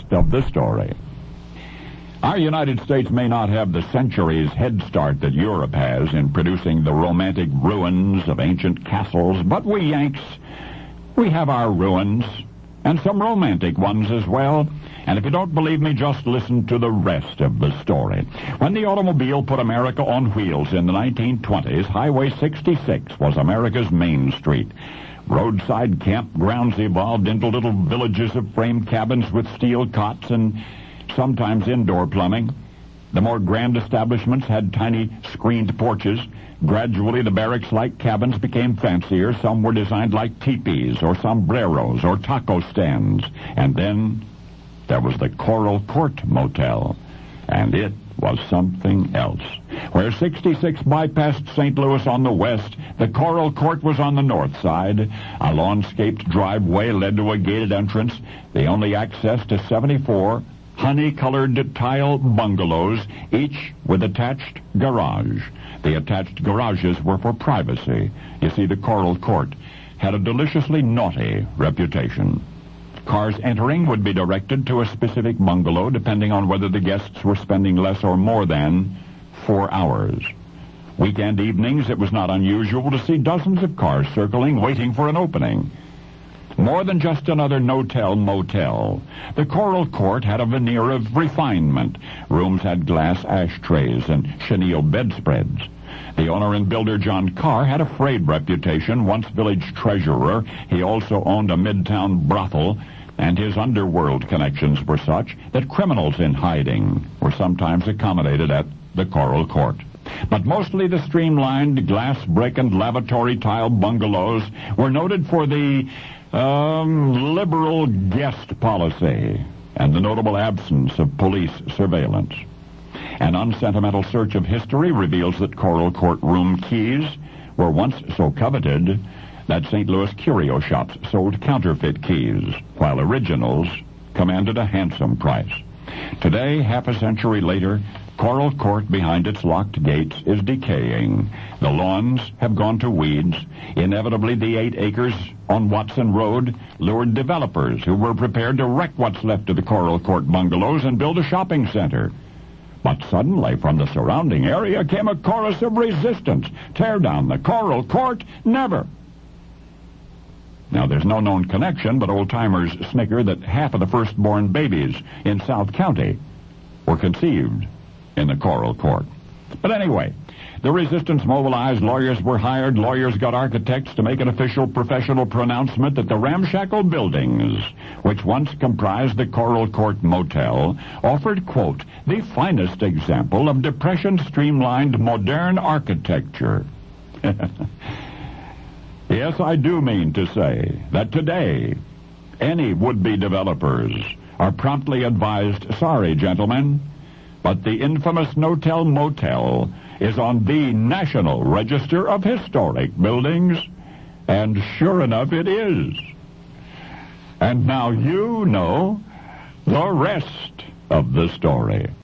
rest of the story. Our United States may not have the centuries head start that Europe has in producing the romantic ruins of ancient castles, but we Yanks, we have our ruins, and some romantic ones as well. And if you don't believe me, just listen to the rest of the story. When the automobile put America on wheels in the 1920s, Highway 66 was America's main street. Roadside campgrounds evolved into little villages of frame cabins with steel cots and sometimes indoor plumbing. The more grand establishments had tiny screened porches. Gradually, the barracks-like cabins became fancier. Some were designed like teepees or sombreros or taco stands. And then there was the Coral Court Motel, and it was something else. Where 66 bypassed St. Louis on the west, the Coral Court was on the north side. A lawn-scaped driveway led to a gated entrance, the only access to 74 honey-colored tile bungalows, each with attached garage. The attached garages were for privacy. You see, the Coral Court had a deliciously naughty reputation. Cars entering would be directed to a specific bungalow, depending on whether the guests were spending less or more than 4 hours. Weekend evenings, it was not unusual to see dozens of cars circling, waiting for an opening. More than just another no-tell motel, the Coral Court had a veneer of refinement. Rooms had glass ashtrays and chenille bedspreads. The owner and builder, John Carr, had a frayed reputation. Once village treasurer, he also owned a midtown brothel, and his underworld connections were such that criminals in hiding were sometimes accommodated at the Coral Court. But mostly the streamlined glass brick and lavatory tile bungalows were noted for the liberal guest policy and the notable absence of police surveillance. An unsentimental search of history reveals that Coral Court room keys were once so coveted that St. Louis curio shops sold counterfeit keys, while originals commanded a handsome price. Today, half a century later, Coral Court behind its locked gates is decaying. The lawns have gone to weeds. Inevitably, the 8 acres on Watson Road lured developers who were prepared to wreck what's left of the Coral Court bungalows and build a shopping center. But suddenly, from the surrounding area came a chorus of resistance. Tear down the Coral Court, never. Now, there's no known connection, but old-timers snicker that half of the firstborn babies in South County were conceived in the Coral Court. But anyway, the resistance mobilized, lawyers were hired, lawyers got architects to make an official professional pronouncement that the ramshackle buildings, which once comprised the Coral Court Motel, offered, quote, the finest example of Depression-streamlined modern architecture. Yes, I do mean to say that today, any would-be developers are promptly advised, sorry, gentlemen, but the infamous no-tell motel is on the National Register of Historic Buildings, and sure enough it is. And now you know the rest of the story.